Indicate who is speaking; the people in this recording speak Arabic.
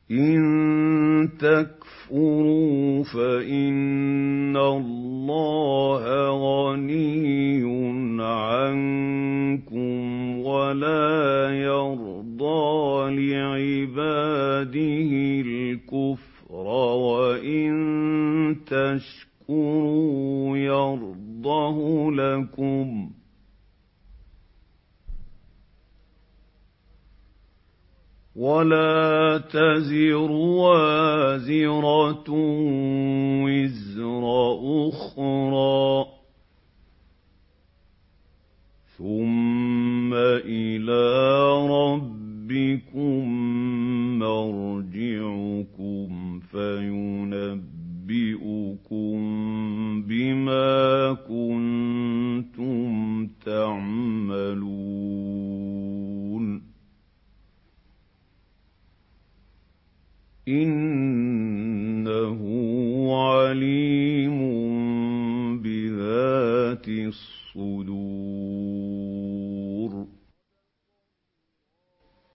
Speaker 1: إِن تَكْفُرُوا فَإِنَّ اللَّهَ غَنِيٌّ عَنكُمْ وَلَا يَرْضَىٰ لِعِبَادِهِ الْكُفْرَ وَإِن تَشْكُرُوا يَرْضَهُ لَكُمْ ۗ وَلَا تَزِرُ وَازِرَةٌ وِزْرَ أُخْرَىٰ ۗ ثُمَّ إِلَىٰ رَبِّكُم مَّرْجِعُكُمْ فَيُنَبِّئُكُم بِمَا كُنتُمْ تَعْمَلُونَ إِنَّهُ عَلِيمٌ بِذَاتِ الصُّدُورِ